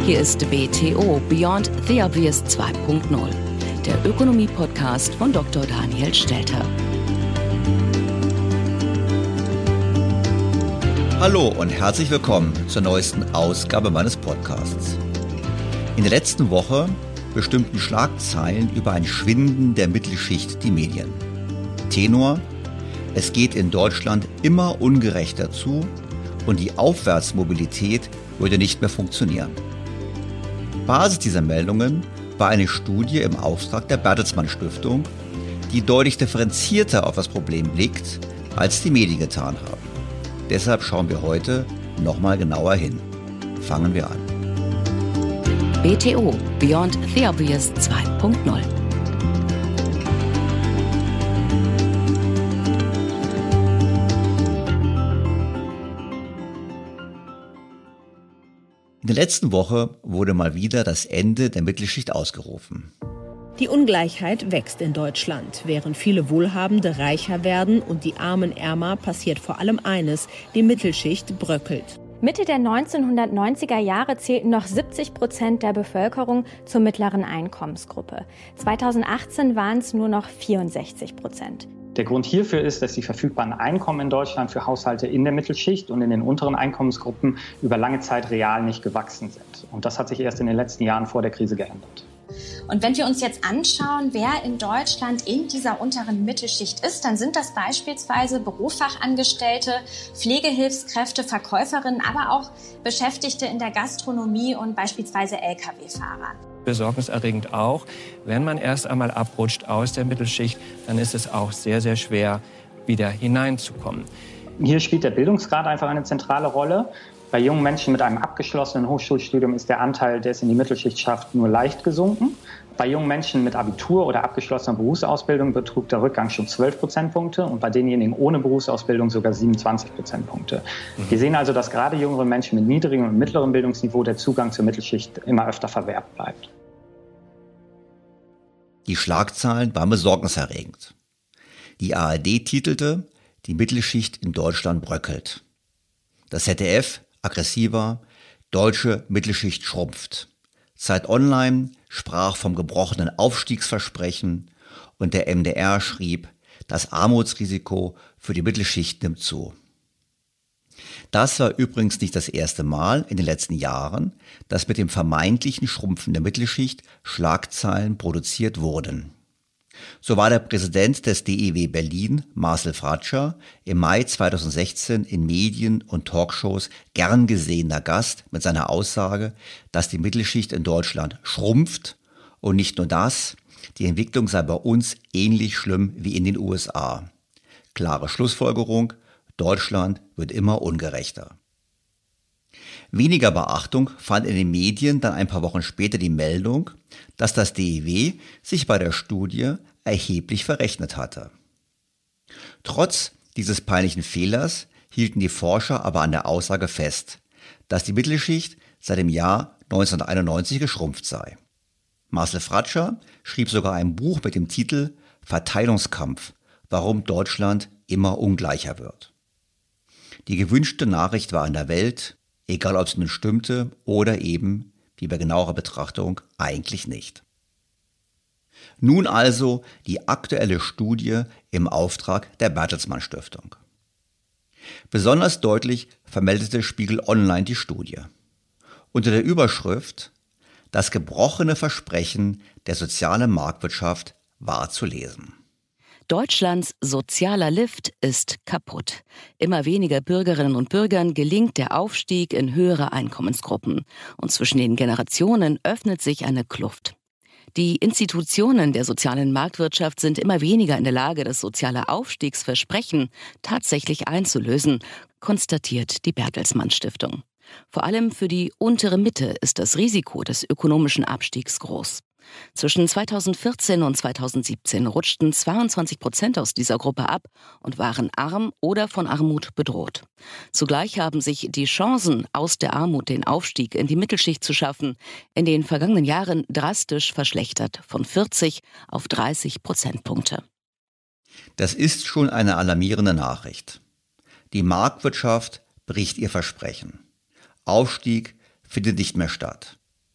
Hier ist BTO Beyond the Obvious 2.0, der Ökonomie-Podcast von Dr. Daniel Stelter. Hallo und herzlich willkommen zur neuesten Ausgabe meines Podcasts. In der letzten Woche bestimmten Schlagzeilen über ein Schwinden der Mittelschicht die Medien. Tenor: Es geht in Deutschland immer ungerechter zu und die Aufwärtsmobilität würde nicht mehr funktionieren. Basis dieser Meldungen war eine Studie im Auftrag der Bertelsmann Stiftung, die deutlich differenzierter auf das Problem blickt, als die Medien getan haben. Deshalb schauen wir heute nochmal genauer hin. Fangen wir an. BTO Beyond the Obvious 2.0. In der letzten Woche wurde mal wieder das Ende der Mittelschicht ausgerufen. Die Ungleichheit wächst in Deutschland. Während viele Wohlhabende reicher werden und die Armen ärmer, passiert vor allem eines: die Mittelschicht bröckelt. Mitte der 1990er Jahre zählten noch 70% der Bevölkerung zur mittleren Einkommensgruppe. 2018 waren es nur noch 64%. Der Grund hierfür ist, dass die verfügbaren Einkommen in Deutschland für Haushalte in der Mittelschicht und in den unteren Einkommensgruppen über lange Zeit real nicht gewachsen sind. Und das hat sich erst in den letzten Jahren vor der Krise geändert. Und wenn wir uns jetzt anschauen, wer in Deutschland in dieser unteren Mittelschicht ist, dann sind das beispielsweise Berufsfachangestellte, Pflegehilfskräfte, Verkäuferinnen, aber auch Beschäftigte in der Gastronomie und beispielsweise Lkw-Fahrer. Besorgniserregend auch, wenn man erst einmal abrutscht aus der Mittelschicht, dann ist es auch sehr, sehr schwer, wieder hineinzukommen. Hier spielt der Bildungsgrad einfach eine zentrale Rolle. Bei jungen Menschen mit einem abgeschlossenen Hochschulstudium ist der Anteil, der es in die Mittelschicht schafft, nur leicht gesunken. Bei jungen Menschen mit Abitur oder abgeschlossener Berufsausbildung betrug der Rückgang schon 12 Prozentpunkte und bei denjenigen ohne Berufsausbildung sogar 27 Prozentpunkte. Wir sehen also, dass gerade jüngere Menschen mit niedrigem und mittlerem Bildungsniveau der Zugang zur Mittelschicht immer öfter verwehrt bleibt. Die Schlagzeilen waren besorgniserregend. Die ARD titelte: Die Mittelschicht in Deutschland bröckelt. Das ZDF aggressiver: Deutsche Mittelschicht schrumpft. Zeit Online sprach vom gebrochenen Aufstiegsversprechen und der MDR schrieb: Das Armutsrisiko für die Mittelschicht nimmt zu. Das war übrigens nicht das erste Mal in den letzten Jahren, dass mit dem vermeintlichen Schrumpfen der Mittelschicht Schlagzeilen produziert wurden. So war der Präsident des DIW Berlin, Marcel Fratscher, im Mai 2016 in Medien und Talkshows gern gesehener Gast mit seiner Aussage, dass die Mittelschicht in Deutschland schrumpft und nicht nur das, die Entwicklung sei bei uns ähnlich schlimm wie in den USA. Klare Schlussfolgerung: Deutschland wird immer ungerechter. Weniger Beachtung fand in den Medien dann ein paar Wochen später die Meldung, dass das DIW sich bei der Studie erheblich verrechnet hatte. Trotz dieses peinlichen Fehlers hielten die Forscher aber an der Aussage fest, dass die Mittelschicht seit dem Jahr 1991 geschrumpft sei. Marcel Fratscher schrieb sogar ein Buch mit dem Titel Verteilungskampf: Warum Deutschland immer ungleicher wird. Die gewünschte Nachricht war in der Welt, egal ob es nun stimmte oder eben, wie bei genauerer Betrachtung, eigentlich nicht. Nun also die aktuelle Studie im Auftrag der Bertelsmann Stiftung. Besonders deutlich vermeldete Spiegel Online die Studie. Unter der Überschrift Das gebrochene Versprechen der sozialen Marktwirtschaft war zu lesen. Deutschlands sozialer Lift ist kaputt. Immer weniger Bürgerinnen und Bürgern gelingt der Aufstieg in höhere Einkommensgruppen. Und zwischen den Generationen öffnet sich eine Kluft. Die Institutionen der sozialen Marktwirtschaft sind immer weniger in der Lage, das soziale Aufstiegsversprechen tatsächlich einzulösen, konstatiert die Bertelsmann Stiftung. Vor allem für die untere Mitte ist das Risiko des ökonomischen Abstiegs groß. Zwischen 2014 und 2017 rutschten 22% aus dieser Gruppe ab und waren arm oder von Armut bedroht. Zugleich haben sich die Chancen, aus der Armut den Aufstieg in die Mittelschicht zu schaffen, in den vergangenen Jahren drastisch verschlechtert, von 40 auf 30 Prozentpunkte. Das ist schon eine alarmierende Nachricht. Die Marktwirtschaft bricht ihr Versprechen. Aufstieg findet nicht mehr statt.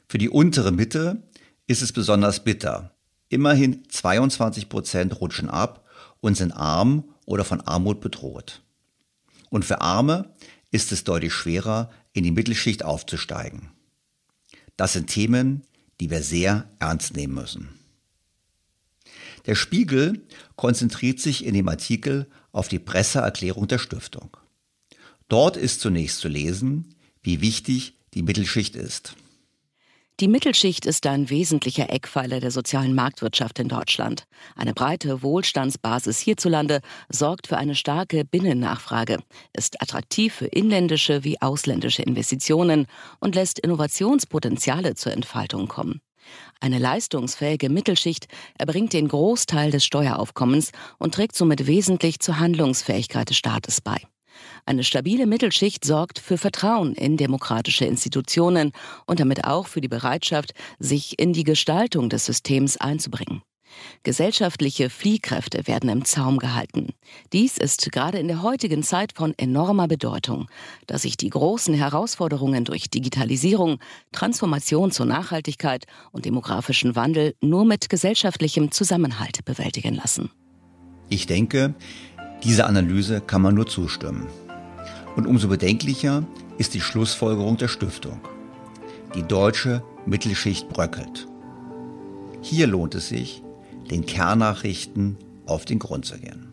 Für die untere Mitte ist es besonders bitter. Immerhin 22% rutschen ab und sind arm oder von Armut bedroht. Und für Arme ist es deutlich schwerer, in die Mittelschicht aufzusteigen. Das sind Themen, die wir sehr ernst nehmen müssen. Der Spiegel konzentriert sich in dem Artikel auf die Presseerklärung der Stiftung. Dort ist zunächst zu lesen, wie wichtig die Mittelschicht ist. Die Mittelschicht ist ein wesentlicher Eckpfeiler der sozialen Marktwirtschaft in Deutschland. Eine breite Wohlstandsbasis hierzulande sorgt für eine starke Binnennachfrage, ist attraktiv für inländische wie ausländische Investitionen und lässt Innovationspotenziale zur Entfaltung kommen. Eine leistungsfähige Mittelschicht erbringt den Großteil des Steueraufkommens und trägt somit wesentlich zur Handlungsfähigkeit des Staates bei. Eine stabile Mittelschicht sorgt für Vertrauen in demokratische Institutionen und damit auch für die Bereitschaft, sich in die Gestaltung des Systems einzubringen. Gesellschaftliche Fliehkräfte werden im Zaum gehalten. Dies ist gerade in der heutigen Zeit von enormer Bedeutung, da sich die großen Herausforderungen durch Digitalisierung, Transformation zur Nachhaltigkeit und demografischen Wandel nur mit gesellschaftlichem Zusammenhalt bewältigen lassen. Ich denke, dieser Analyse kann man nur zustimmen. Und umso bedenklicher ist die Schlussfolgerung der Stiftung. Die deutsche Mittelschicht bröckelt. Hier lohnt es sich, den Kernnachrichten auf den Grund zu gehen.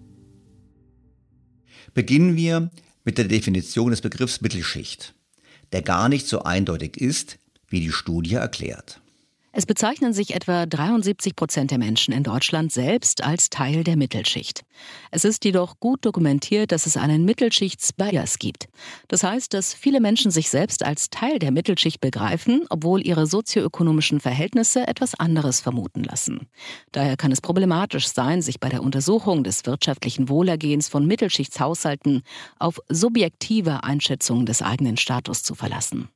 Beginnen wir mit der Definition des Begriffs Mittelschicht, der gar nicht so eindeutig ist, wie die Studie erklärt. Es bezeichnen sich etwa 73% der Menschen in Deutschland selbst als Teil der Mittelschicht. Es ist jedoch gut dokumentiert, dass es einen Mittelschichtsbias gibt. Das heißt, dass viele Menschen sich selbst als Teil der Mittelschicht begreifen, obwohl ihre sozioökonomischen Verhältnisse etwas anderes vermuten lassen. Daher kann es problematisch sein, sich bei der Untersuchung des wirtschaftlichen Wohlergehens von Mittelschichtshaushalten auf subjektive Einschätzungen des eigenen Status zu verlassen.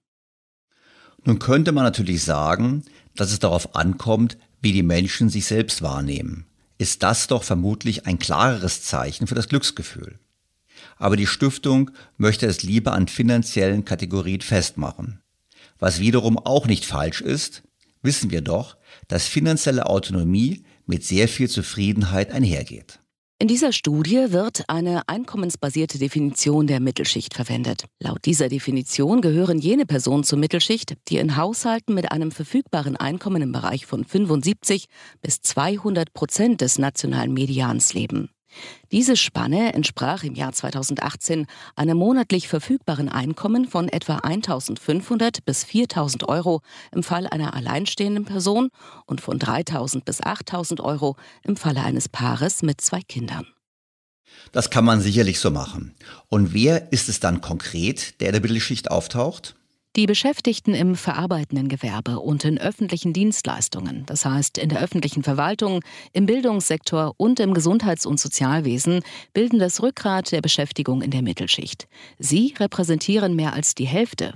Nun könnte man natürlich sagen, dass es darauf ankommt, wie die Menschen sich selbst wahrnehmen. Ist das doch vermutlich ein klareres Zeichen für das Glücksgefühl. Aber die Stiftung möchte es lieber an finanziellen Kategorien festmachen. Was wiederum auch nicht falsch ist, wissen wir doch, dass finanzielle Autonomie mit sehr viel Zufriedenheit einhergeht. In dieser Studie wird eine einkommensbasierte Definition der Mittelschicht verwendet. Laut dieser Definition gehören jene Personen zur Mittelschicht, die in Haushalten mit einem verfügbaren Einkommen im Bereich von 75 bis 200% des nationalen Medians leben. Diese Spanne entsprach im Jahr 2018 einem monatlich verfügbaren Einkommen von etwa 1.500 bis 4.000 Euro im Fall einer alleinstehenden Person und von 3.000 bis 8.000 Euro im Falle eines Paares mit 2 Kindern. Das kann man sicherlich so machen. Und wer ist es dann konkret, der in der Mittelschicht auftaucht? Die Beschäftigten im verarbeitenden Gewerbe und in öffentlichen Dienstleistungen, das heißt in der öffentlichen Verwaltung, im Bildungssektor und im Gesundheits- und Sozialwesen, bilden das Rückgrat der Beschäftigung in der Mittelschicht. Sie repräsentieren mehr als die Hälfte,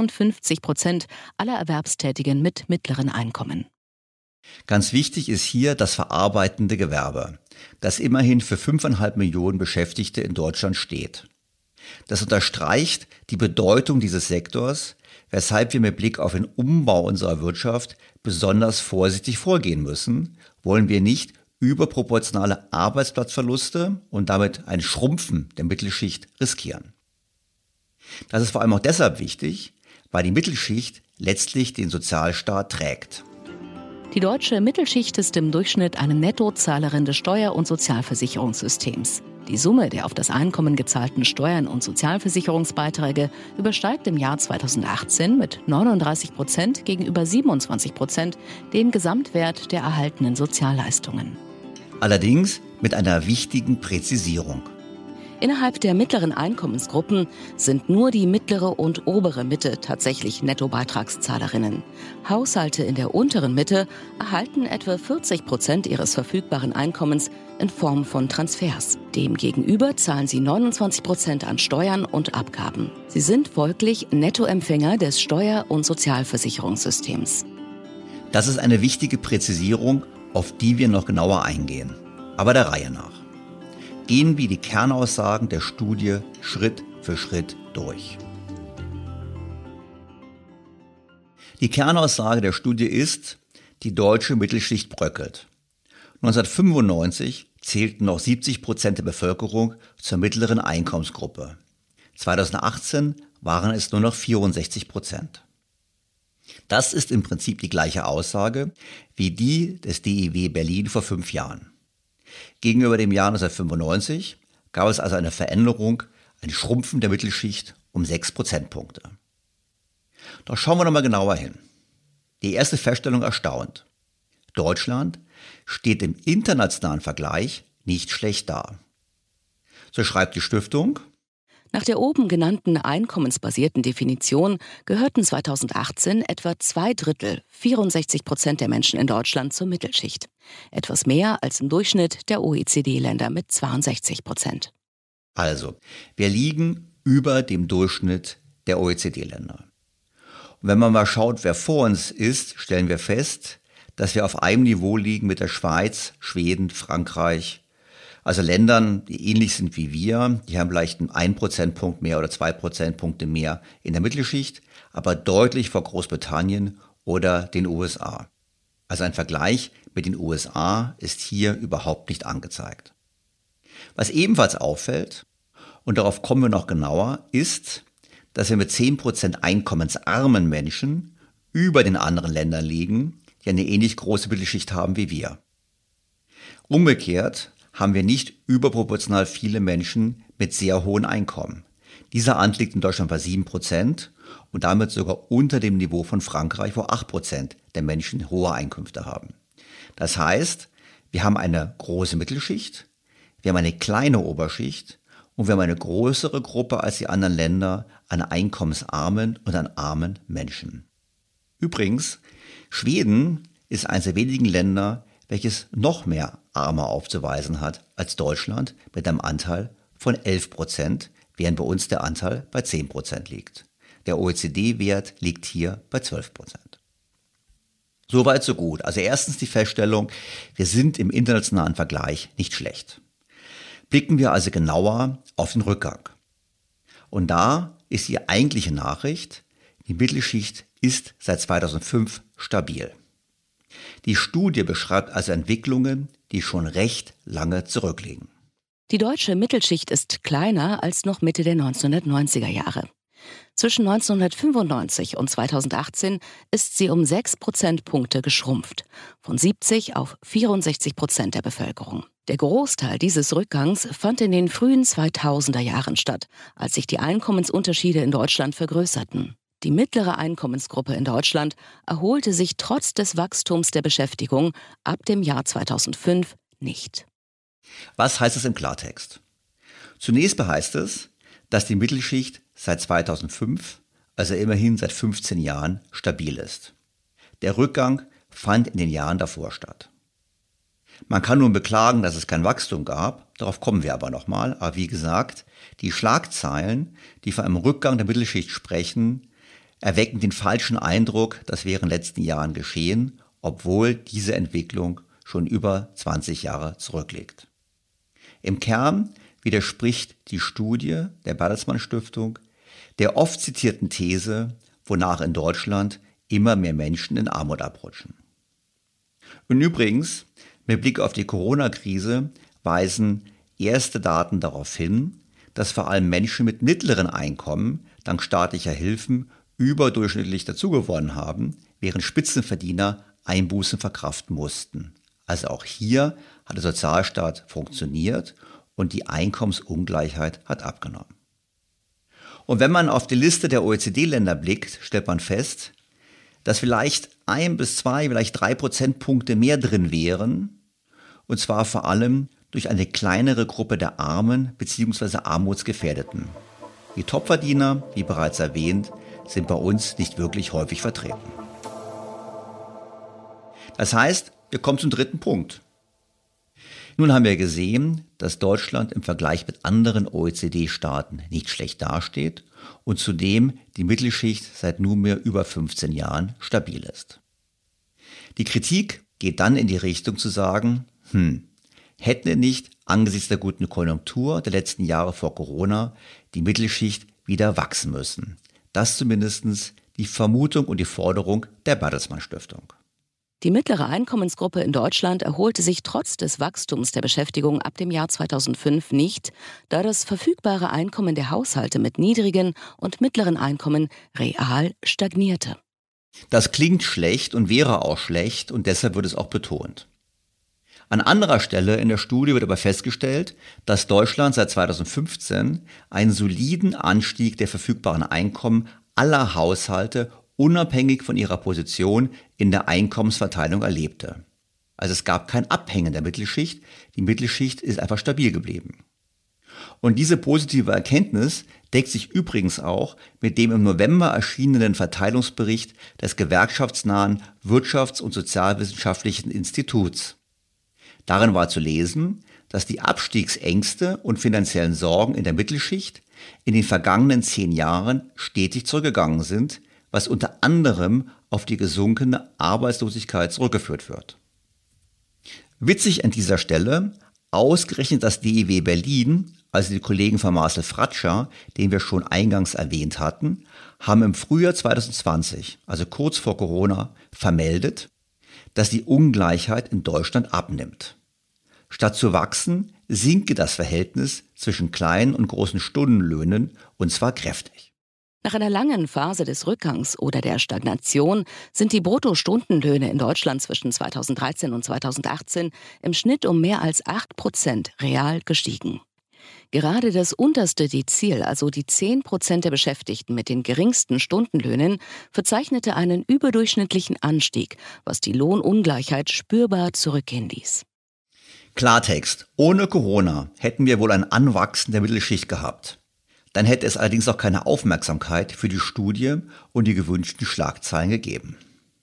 54% aller Erwerbstätigen mit mittleren Einkommen. Ganz wichtig ist hier das verarbeitende Gewerbe, das immerhin für 5,5 Millionen Beschäftigte in Deutschland steht. Das unterstreicht die Bedeutung dieses Sektors, weshalb wir mit Blick auf den Umbau unserer Wirtschaft besonders vorsichtig vorgehen müssen, wollen wir nicht überproportionale Arbeitsplatzverluste und damit ein Schrumpfen der Mittelschicht riskieren. Das ist vor allem auch deshalb wichtig, weil die Mittelschicht letztlich den Sozialstaat trägt. Die deutsche Mittelschicht ist im Durchschnitt eine Nettozahlerin des Steuer- und Sozialversicherungssystems. Die Summe der auf das Einkommen gezahlten Steuern und Sozialversicherungsbeiträge übersteigt im Jahr 2018 mit 39% gegenüber 27% den Gesamtwert der erhaltenen Sozialleistungen. Allerdings mit einer wichtigen Präzisierung. Innerhalb der mittleren Einkommensgruppen sind nur die mittlere und obere Mitte tatsächlich Nettobeitragszahlerinnen. Haushalte in der unteren Mitte erhalten etwa 40% ihres verfügbaren Einkommens in Form von Transfers. Demgegenüber zahlen sie 29% an Steuern und Abgaben. Sie sind folglich Nettoempfänger des Steuer- und Sozialversicherungssystems. Das ist eine wichtige Präzisierung, auf die wir noch genauer eingehen. Aber der Reihe nach. Gehen wir die Kernaussagen der Studie Schritt für Schritt durch. Die Kernaussage der Studie ist, die deutsche Mittelschicht bröckelt. 1995 zählten noch 70% der Bevölkerung zur mittleren Einkommensgruppe. 2018 waren es nur noch 64%. Das ist im Prinzip die gleiche Aussage wie die des DIW Berlin vor 5 Jahren. Gegenüber dem Jahr 1995 gab es also eine Veränderung, ein Schrumpfen der Mittelschicht um 6 Prozentpunkte. Doch schauen wir nochmal genauer hin. Die erste Feststellung erstaunt. Deutschland steht im internationalen Vergleich nicht schlecht da. So schreibt die Stiftung: Nach der oben genannten einkommensbasierten Definition gehörten 2018 etwa 2/3, 64% der Menschen in Deutschland zur Mittelschicht. Etwas mehr als im Durchschnitt der OECD-Länder mit 62%. Also, wir liegen über dem Durchschnitt der OECD-Länder. Und wenn man mal schaut, wer vor uns ist, stellen wir fest, dass wir auf einem Niveau liegen mit der Schweiz, Schweden, Frankreich, also Ländern, die ähnlich sind wie wir. Die haben vielleicht einen 1 Prozentpunkt mehr oder 2 Prozentpunkte mehr in der Mittelschicht, aber deutlich vor Großbritannien oder den USA. Also ein Vergleich mit den USA ist hier überhaupt nicht angezeigt. Was ebenfalls auffällt, und darauf kommen wir noch genauer, ist, dass wir mit 10% einkommensarmen Menschen über den anderen Ländern liegen, die eine ähnlich große Mittelschicht haben wie wir. Umgekehrt haben wir nicht überproportional viele Menschen mit sehr hohen Einkommen. Dieser Anteil liegt in Deutschland bei 7% und damit sogar unter dem Niveau von Frankreich, wo 8% der Menschen hohe Einkünfte haben. Das heißt, wir haben eine große Mittelschicht, wir haben eine kleine Oberschicht und wir haben eine größere Gruppe als die anderen Länder an einkommensarmen und an armen Menschen. Übrigens, Schweden ist eines der wenigen Länder, welches noch mehr Arme aufzuweisen hat als Deutschland mit einem Anteil von 11%, während bei uns der Anteil bei 10% liegt. Der OECD-Wert liegt hier bei 12%. Soweit so gut. Also erstens die Feststellung, wir sind im internationalen Vergleich nicht schlecht. Blicken wir also genauer auf den Rückgang. Und da ist die eigentliche Nachricht, die Mittelschicht ist seit 2005 stabil. Die Studie beschreibt also Entwicklungen, die schon recht lange zurückliegen. Die deutsche Mittelschicht ist kleiner als noch Mitte der 1990er Jahre. Zwischen 1995 und 2018 ist sie um 6 Prozentpunkte geschrumpft, von 70 auf 64% der Bevölkerung. Der Großteil dieses Rückgangs fand in den frühen 2000er Jahren statt, als sich die Einkommensunterschiede in Deutschland vergrößerten. Die mittlere Einkommensgruppe in Deutschland erholte sich trotz des Wachstums der Beschäftigung ab dem Jahr 2005 nicht. Was heißt es im Klartext? Zunächst heißt es, dass die Mittelschicht seit 2005, also immerhin seit 15 Jahren, stabil ist. Der Rückgang fand in den Jahren davor statt. Man kann nun beklagen, dass es kein Wachstum gab, darauf kommen wir aber nochmal. Aber wie gesagt, die Schlagzeilen, die von einem Rückgang der Mittelschicht sprechen, erwecken den falschen Eindruck, das wäre in den letzten Jahren geschehen, obwohl diese Entwicklung schon über 20 Jahre zurückliegt. Im Kern widerspricht die Studie der Bertelsmann Stiftung der oft zitierten These, wonach in Deutschland immer mehr Menschen in Armut abrutschen. Und übrigens, mit Blick auf die Corona-Krise weisen erste Daten darauf hin, dass vor allem Menschen mit mittleren Einkommen dank staatlicher Hilfen überdurchschnittlich dazugewonnen haben, während Spitzenverdiener Einbußen verkraften mussten. Also auch hier hat der Sozialstaat funktioniert und die Einkommensungleichheit hat abgenommen. Und wenn man auf die Liste der OECD-Länder blickt, stellt man fest, dass vielleicht 1 bis 2, vielleicht 3 Prozentpunkte mehr drin wären, und zwar vor allem durch eine kleinere Gruppe der Armen bzw. Armutsgefährdeten. Die Topverdiener, wie bereits erwähnt, sind bei uns nicht wirklich häufig vertreten. Das heißt, wir kommen zum dritten Punkt. Nun haben wir gesehen, dass Deutschland im Vergleich mit anderen OECD-Staaten nicht schlecht dasteht und zudem die Mittelschicht seit nunmehr über 15 Jahren stabil ist. Die Kritik geht dann in die Richtung zu sagen, hätten wir nicht angesichts der guten Konjunktur der letzten Jahre vor Corona die Mittelschicht wieder wachsen müssen. Das ist zumindest die Vermutung und die Forderung der Bertelsmann Stiftung. Die mittlere Einkommensgruppe in Deutschland erholte sich trotz des Wachstums der Beschäftigung ab dem Jahr 2005 nicht, da das verfügbare Einkommen der Haushalte mit niedrigen und mittleren Einkommen real stagnierte. Das klingt schlecht und wäre auch schlecht und deshalb wird es auch betont. An anderer Stelle in der Studie wird aber festgestellt, dass Deutschland seit 2015 einen soliden Anstieg der verfügbaren Einkommen aller Haushalte unabhängig von ihrer Position in der Einkommensverteilung erlebte. Also es gab kein Abhängen der Mittelschicht, die Mittelschicht ist einfach stabil geblieben. Und diese positive Erkenntnis deckt sich übrigens auch mit dem im November erschienenen Verteilungsbericht des gewerkschaftsnahen Wirtschafts- und Sozialwissenschaftlichen Instituts. Darin war zu lesen, dass die Abstiegsängste und finanziellen Sorgen in der Mittelschicht in den vergangenen 10 Jahren stetig zurückgegangen sind, was unter anderem auf die gesunkene Arbeitslosigkeit zurückgeführt wird. Witzig an dieser Stelle, ausgerechnet das DIW Berlin, also die Kollegen von Marcel Fratscher, den wir schon eingangs erwähnt hatten, haben im Frühjahr 2020, also kurz vor Corona, vermeldet, dass die Ungleichheit in Deutschland abnimmt. Statt zu wachsen, sinke das Verhältnis zwischen kleinen und großen Stundenlöhnen, und zwar kräftig. Nach einer langen Phase des Rückgangs oder der Stagnation sind die Bruttostundenlöhne in Deutschland zwischen 2013 und 2018 im Schnitt um mehr als 8% real gestiegen. Gerade das unterste Dezil, also die 10% der Beschäftigten mit den geringsten Stundenlöhnen, verzeichnete einen überdurchschnittlichen Anstieg, was die Lohnungleichheit spürbar zurückgehen ließ. Klartext, ohne Corona hätten wir wohl ein Anwachsen der Mittelschicht gehabt. Dann hätte es allerdings auch keine Aufmerksamkeit für die Studie und die gewünschten Schlagzeilen gegeben.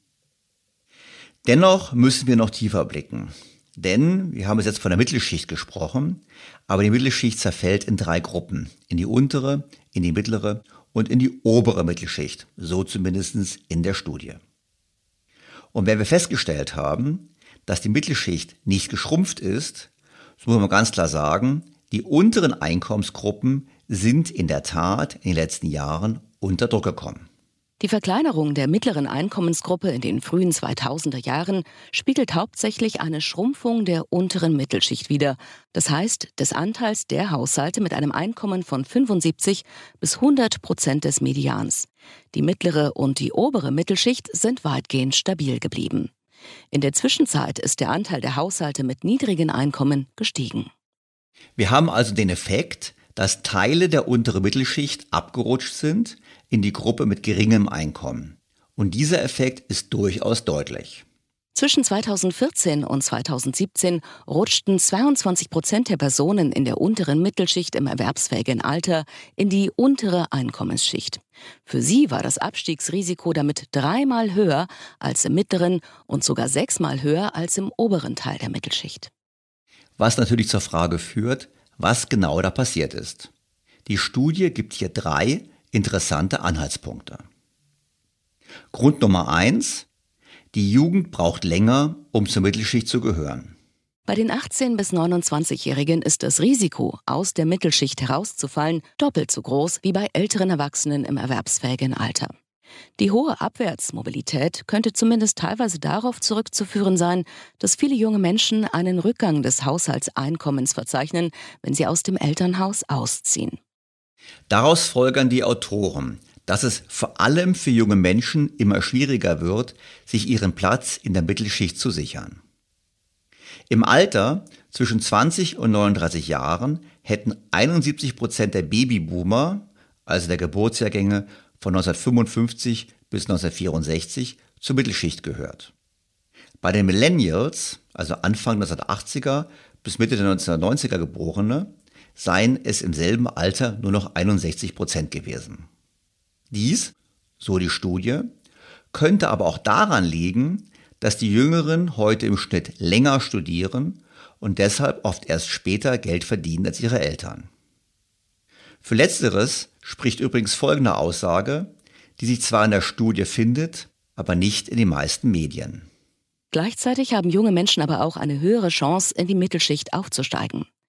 Dennoch müssen wir noch tiefer blicken. Denn wir haben es jetzt von der Mittelschicht gesprochen, aber die Mittelschicht zerfällt in 3 Gruppen. In die untere, in die mittlere und in die obere Mittelschicht. So zumindest in der Studie. Und wenn wir festgestellt haben, dass die Mittelschicht nicht geschrumpft ist, so muss man ganz klar sagen, die unteren Einkommensgruppen sind in der Tat in den letzten Jahren unter Druck gekommen. Die Verkleinerung der mittleren Einkommensgruppe in den frühen 2000er Jahren spiegelt hauptsächlich eine Schrumpfung der unteren Mittelschicht wider. Das heißt, des Anteils der Haushalte mit einem Einkommen von 75 bis 100% des Medians. Die mittlere und die obere Mittelschicht sind weitgehend stabil geblieben. In der Zwischenzeit ist der Anteil der Haushalte mit niedrigen Einkommen gestiegen. Wir haben also den Effekt, dass Teile der unteren Mittelschicht abgerutscht sind in die Gruppe mit geringem Einkommen. Und dieser Effekt ist durchaus deutlich. Zwischen 2014 und 2017 rutschten 22% der Personen in der unteren Mittelschicht im erwerbsfähigen Alter in die untere Einkommensschicht. Für sie war das Abstiegsrisiko damit 3-mal höher als im mittleren und sogar 6-mal höher als im oberen Teil der Mittelschicht. Was natürlich zur Frage führt, was genau da passiert ist. Die Studie gibt hier 3 interessante Anhaltspunkte. Grund Nummer 1: Die Jugend braucht länger, um zur Mittelschicht zu gehören. Bei den 18- bis 29-Jährigen ist das Risiko, aus der Mittelschicht herauszufallen, doppelt so groß wie bei älteren Erwachsenen im erwerbsfähigen Alter. Die hohe Abwärtsmobilität könnte zumindest teilweise darauf zurückzuführen sein, dass viele junge Menschen einen Rückgang des Haushaltseinkommens verzeichnen, wenn sie aus dem Elternhaus ausziehen. Daraus folgern die Autoren, dass es vor allem für junge Menschen immer schwieriger wird, sich ihren Platz in der Mittelschicht zu sichern. Im Alter zwischen 20 und 39 Jahren hätten 71% der Babyboomer, also der Geburtsjahrgänge von 1955 bis 1964, zur Mittelschicht gehört. Bei den Millennials, also Anfang 1980er bis Mitte der 1990er Geborene, seien es im selben Alter nur noch 61% gewesen. Dies, so die Studie, könnte aber auch daran liegen, dass die Jüngeren heute im Schnitt länger studieren und deshalb oft erst später Geld verdienen als ihre Eltern. Für Letzteres spricht übrigens folgende Aussage, die sich zwar in der Studie findet, aber nicht in den meisten Medien. Gleichzeitig haben junge Menschen aber auch eine höhere Chance, in die Mittelschicht aufzusteigen.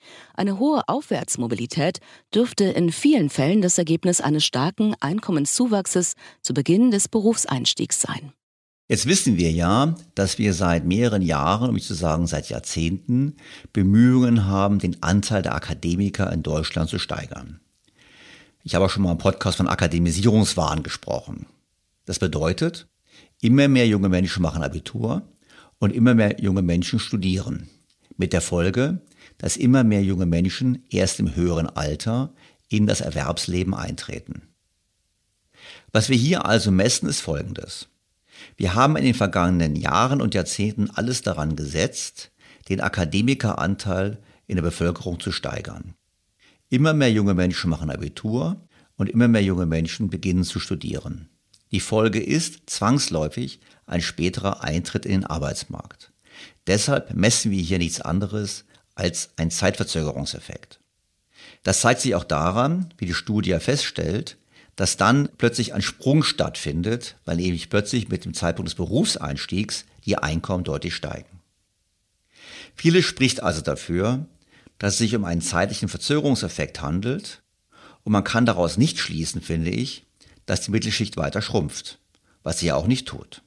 Eine hohe Aufwärtsmobilität dürfte in vielen Fällen das Ergebnis eines starken Einkommenszuwachses zu Beginn des Berufseinstiegs sein. Jetzt wissen wir ja, dass wir seit mehreren Jahren, um nicht zu sagen seit Jahrzehnten, Bemühungen haben, den Anteil der Akademiker in Deutschland zu steigern. Ich habe auch schon mal im Podcast von Akademisierungswahn gesprochen. Das bedeutet, immer mehr junge Menschen machen Abitur und immer mehr junge Menschen studieren. Mit der Folge, dass immer mehr junge Menschen erst im höheren Alter in das Erwerbsleben eintreten. Was wir hier also messen, ist Folgendes. Wir haben in den vergangenen Jahren und Jahrzehnten alles daran gesetzt, den Akademikeranteil in der Bevölkerung zu steigern. Immer mehr junge Menschen machen Abitur und immer mehr junge Menschen beginnen zu studieren. Die Folge ist zwangsläufig ein späterer Eintritt in den Arbeitsmarkt. Deshalb messen wir hier nichts anderes als einen Zeitverzögerungseffekt. Das zeigt sich auch daran, wie die Studie feststellt, dass dann plötzlich ein Sprung stattfindet, weil nämlich plötzlich mit dem Zeitpunkt des Berufseinstiegs die Einkommen deutlich steigen. Vieles spricht also dafür, dass es sich um einen zeitlichen Verzögerungseffekt handelt und man kann daraus nicht schließen, finde ich, dass die Mittelschicht weiter schrumpft, was sie ja auch nicht tut.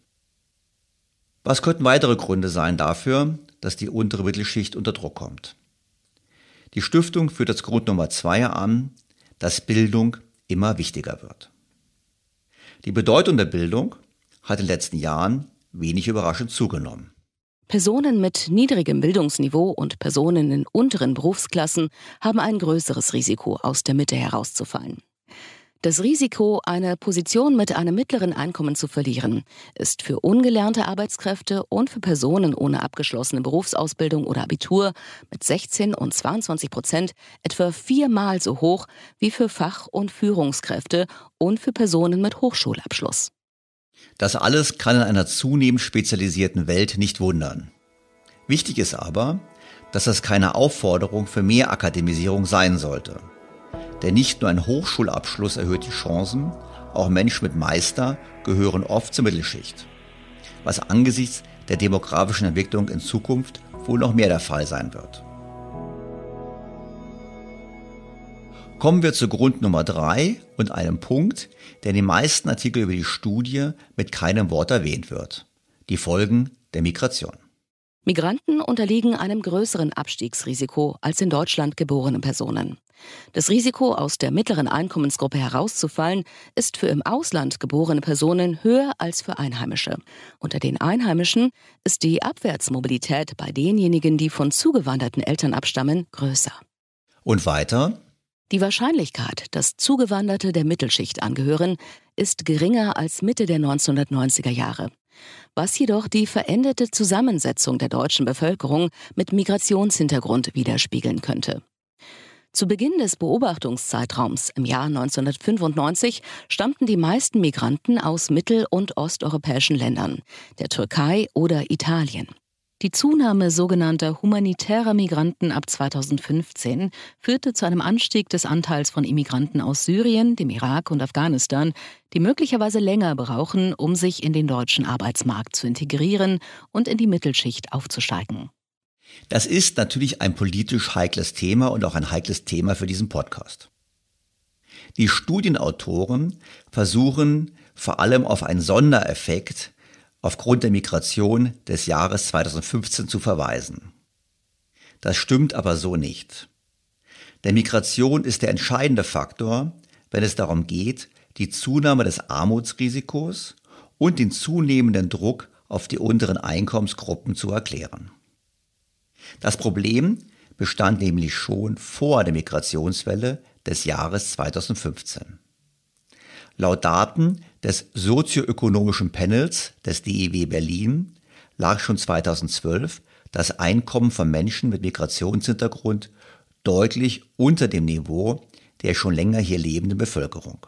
Was könnten weitere Gründe sein dafür, dass die untere Mittelschicht unter Druck kommt? Die Stiftung führt als Grund Nummer 2 an, dass Bildung immer wichtiger wird. Die Bedeutung der Bildung hat in den letzten Jahren wenig überraschend zugenommen. Personen mit niedrigem Bildungsniveau und Personen in unteren Berufsklassen haben ein größeres Risiko, aus der Mitte herauszufallen. Das Risiko, eine Position mit einem mittleren Einkommen zu verlieren, ist für ungelernte Arbeitskräfte und für Personen ohne abgeschlossene Berufsausbildung oder Abitur mit 16 und 22% etwa 4-mal so hoch wie für Fach- und Führungskräfte und für Personen mit Hochschulabschluss. Das alles kann in einer zunehmend spezialisierten Welt nicht wundern. Wichtig ist aber, dass das keine Aufforderung für mehr Akademisierung sein sollte. Denn nicht nur ein Hochschulabschluss erhöht die Chancen, auch Menschen mit Meister gehören oft zur Mittelschicht. Was angesichts der demografischen Entwicklung in Zukunft wohl noch mehr der Fall sein wird. Kommen wir zu Grund Nummer 3 und einem Punkt, der in den meisten Artikeln über die Studie mit keinem Wort erwähnt wird. Die Folgen der Migration. Migranten unterliegen einem größeren Abstiegsrisiko als in Deutschland geborene Personen. Das Risiko, aus der mittleren Einkommensgruppe herauszufallen, ist für im Ausland geborene Personen höher als für Einheimische. Unter den Einheimischen ist die Abwärtsmobilität bei denjenigen, die von zugewanderten Eltern abstammen, größer. Und weiter? Die Wahrscheinlichkeit, dass Zugewanderte der Mittelschicht angehören, ist geringer als Mitte der 1990er Jahre. Was jedoch die veränderte Zusammensetzung der deutschen Bevölkerung mit Migrationshintergrund widerspiegeln könnte. Zu Beginn des Beobachtungszeitraums im Jahr 1995 stammten die meisten Migranten aus mittel- und osteuropäischen Ländern, der Türkei oder Italien. Die Zunahme sogenannter humanitärer Migranten ab 2015 führte zu einem Anstieg des Anteils von Immigranten aus Syrien, dem Irak und Afghanistan, die möglicherweise länger brauchen, um sich in den deutschen Arbeitsmarkt zu integrieren und in die Mittelschicht aufzusteigen. Das ist natürlich ein politisch heikles Thema und auch ein heikles Thema für diesen Podcast. Die Studienautoren versuchen vor allem auf einen Sondereffekt aufgrund der Migration des Jahres 2015 zu verweisen. Das stimmt aber so nicht. Denn Migration ist der entscheidende Faktor, wenn es darum geht, die Zunahme des Armutsrisikos und den zunehmenden Druck auf die unteren Einkommensgruppen zu erklären. Das Problem bestand nämlich schon vor der Migrationswelle des Jahres 2015. Laut Daten des sozioökonomischen Panels des DIW Berlin lag schon 2012 das Einkommen von Menschen mit Migrationshintergrund deutlich unter dem Niveau der schon länger hier lebenden Bevölkerung.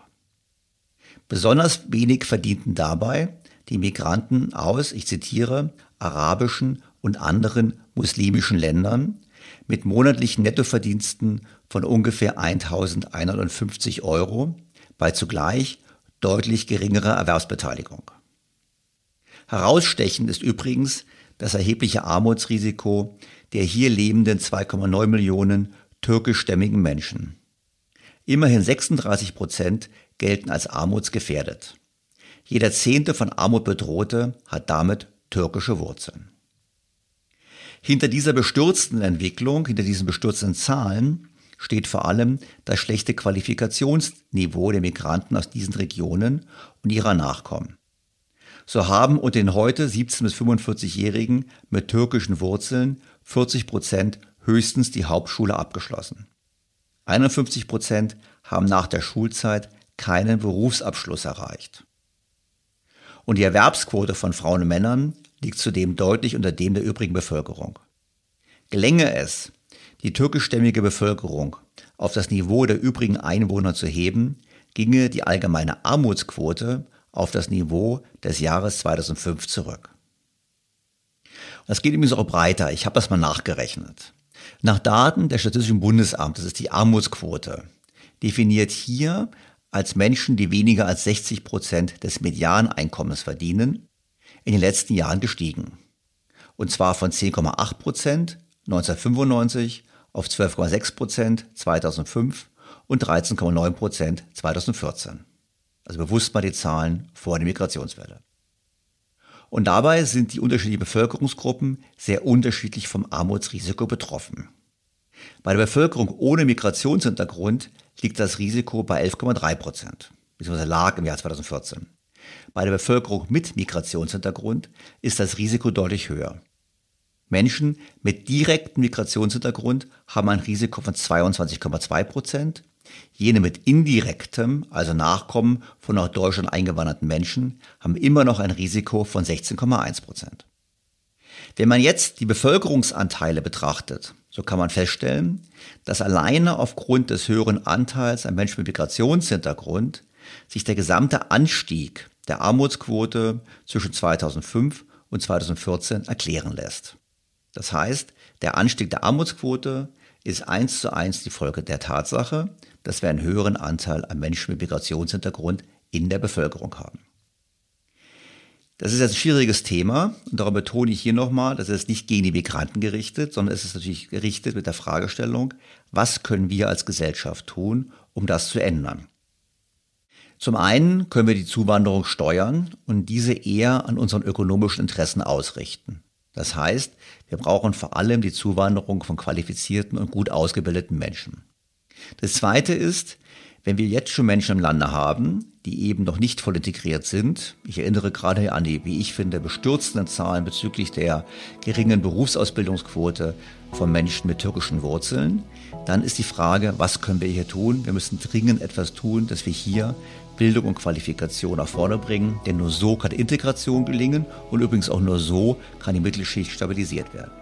Besonders wenig verdienten dabei die Migranten aus, ich zitiere, arabischen und anderen muslimischen Ländern mit monatlichen Nettoverdiensten von ungefähr 1.150 € bei zugleich deutlich geringerer Erwerbsbeteiligung. Herausstechend ist übrigens das erhebliche Armutsrisiko der hier lebenden 2,9 Millionen türkischstämmigen Menschen. Immerhin 36% gelten als armutsgefährdet. Jeder 10. von Armut Bedrohte hat damit türkische Wurzeln. Hinter dieser bestürzten Entwicklung, hinter diesen bestürzten Zahlen, steht vor allem das schlechte Qualifikationsniveau der Migranten aus diesen Regionen und ihrer Nachkommen. So haben unter den heute 17- bis 45-Jährigen mit türkischen Wurzeln 40% höchstens die Hauptschule abgeschlossen. 51% haben nach der Schulzeit keinen Berufsabschluss erreicht. Und die Erwerbsquote von Frauen und Männern liegt zudem deutlich unter dem der übrigen Bevölkerung. Gelänge es, die türkischstämmige Bevölkerung auf das Niveau der übrigen Einwohner zu heben, ginge die allgemeine Armutsquote auf das Niveau des Jahres 2005 zurück. Das geht übrigens auch breiter. Ich habe das mal nachgerechnet. Nach Daten des Statistischen Bundesamtes, das ist die Armutsquote, definiert hier als Menschen, die weniger als 60% des Medianeinkommens verdienen, in den letzten Jahren gestiegen. Und zwar von 10,8% 1995 auf 12,6% 2005 und 13,9% 2014. Also bewusst mal die Zahlen vor der Migrationswelle. Und dabei sind die unterschiedlichen Bevölkerungsgruppen sehr unterschiedlich vom Armutsrisiko betroffen. Bei der Bevölkerung ohne Migrationshintergrund liegt das Risiko bei 11,3%, beziehungsweise lag im Jahr 2014. Bei der Bevölkerung mit Migrationshintergrund ist das Risiko deutlich höher. Menschen mit direktem Migrationshintergrund haben ein Risiko von 22,2%. Jene mit indirektem, also Nachkommen von nach Deutschland eingewanderten Menschen, haben immer noch ein Risiko von 16,1%. Wenn man jetzt die Bevölkerungsanteile betrachtet, so kann man feststellen, dass alleine aufgrund des höheren Anteils an Menschen mit Migrationshintergrund sich der gesamte Anstieg der Armutsquote zwischen 2005 und 2014 erklären lässt. Das heißt, der Anstieg der Armutsquote ist 1:1 die Folge der Tatsache, dass wir einen höheren Anteil an Menschen mit Migrationshintergrund in der Bevölkerung haben. Das ist jetzt ein schwieriges Thema und darum betone ich hier nochmal, dass es nicht gegen die Migranten gerichtet, sondern es ist natürlich gerichtet mit der Fragestellung, was können wir als Gesellschaft tun, um das zu ändern. Zum einen können wir die Zuwanderung steuern und diese eher an unseren ökonomischen Interessen ausrichten. Das heißt, wir brauchen vor allem die Zuwanderung von qualifizierten und gut ausgebildeten Menschen. Das Zweite ist, wenn wir jetzt schon Menschen im Lande haben, die eben noch nicht voll integriert sind, ich erinnere gerade an die, wie ich finde, bestürzenden Zahlen bezüglich der geringen Berufsausbildungsquote von Menschen mit türkischen Wurzeln, dann ist die Frage, was können wir hier tun? Wir müssen dringend etwas tun, dass wir hier Bildung und Qualifikation nach vorne bringen, denn nur so kann Integration gelingen und übrigens auch nur so kann die Mittelschicht stabilisiert werden.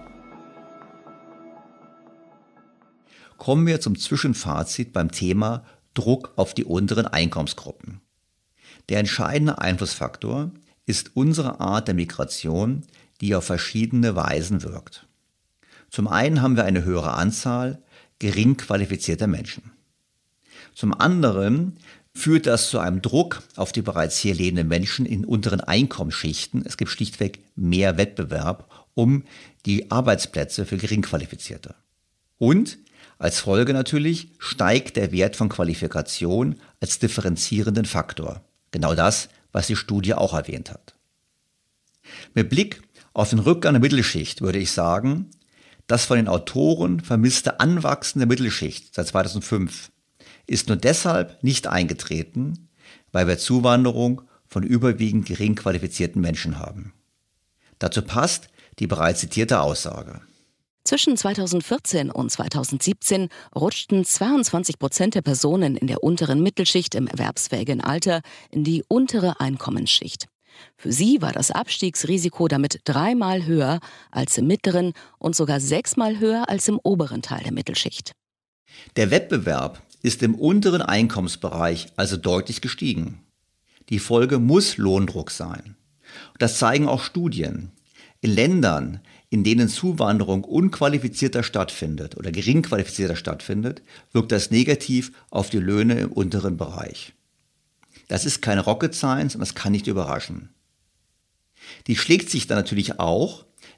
Kommen wir zum Zwischenfazit beim Thema Druck auf die unteren Einkommensgruppen. Der entscheidende Einflussfaktor ist unsere Art der Migration, die auf verschiedene Weisen wirkt. Zum einen haben wir eine höhere Anzahl gering qualifizierter Menschen. Zum anderen führt das zu einem Druck auf die bereits hier lebenden Menschen in unteren Einkommensschichten. Es gibt schlichtweg mehr Wettbewerb um die Arbeitsplätze für Geringqualifizierte. Und als Folge natürlich steigt der Wert von Qualifikation als differenzierenden Faktor. Genau das, was die Studie auch erwähnt hat. Mit Blick auf den Rückgang der Mittelschicht würde ich sagen, das von den Autoren vermisste Anwachsen der Mittelschicht seit 2005 ist nur deshalb nicht eingetreten, weil wir Zuwanderung von überwiegend gering qualifizierten Menschen haben. Dazu passt die bereits zitierte Aussage. Zwischen 2014 und 2017 rutschten 22% der Personen in der unteren Mittelschicht im erwerbsfähigen Alter in die untere Einkommensschicht. Für sie war das Abstiegsrisiko damit 3-mal höher als im mittleren und sogar 6-mal höher als im oberen Teil der Mittelschicht. Der Wettbewerb ist im unteren Einkommensbereich also deutlich gestiegen. Die Folge muss Lohndruck sein. Das zeigen auch Studien. In Ländern, in denen Zuwanderung unqualifizierter stattfindet oder gering qualifizierter stattfindet, wirkt das negativ auf die Löhne im unteren Bereich. Das ist keine Rocket Science und das kann nicht überraschen. Die schlägt sich dann natürlich auch